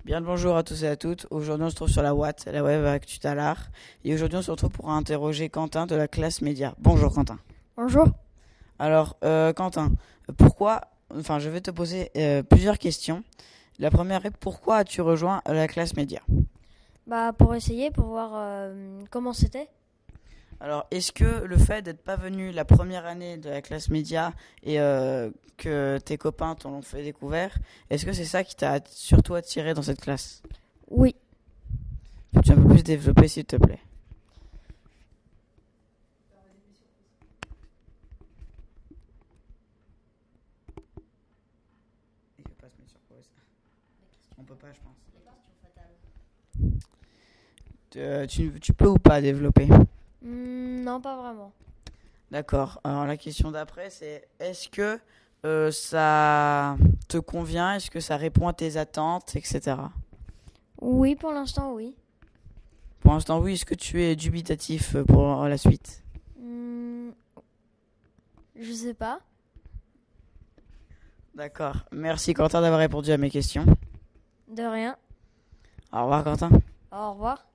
Bien le bonjour à tous et à toutes. Aujourd'hui, on se trouve sur la Watt, la Web Actu Talar. Et aujourd'hui, on se retrouve pour interroger Quentin de la classe média. Bonjour Quentin. Bonjour. Alors, Quentin, pourquoi... Enfin, je vais te poser plusieurs questions. La première est pourquoi as-tu rejoint la classe média? Pour essayer, pour voir comment c'était. Alors, est-ce que le fait d'être pas venu la première année de la classe média et que tes copains t'en ont fait découvert, est-ce que c'est ça qui t'a surtout attiré dans cette classe? Oui. Peux-tu un peu plus développer, s'il te plaît? Il faut pas se mettre sur pause. On peut pas, je pense. Tu peux ou pas développer? Non, pas vraiment. D'accord. Alors la question d'après, c'est est-ce que ça te convient? Est-ce que ça répond à tes attentes, etc. Oui, pour l'instant, oui. Pour l'instant, oui. Est-ce que tu es dubitatif pour la suite? Hmm, je sais pas. D'accord. Merci Quentin d'avoir répondu à mes questions. De rien. Au revoir Quentin. Au revoir.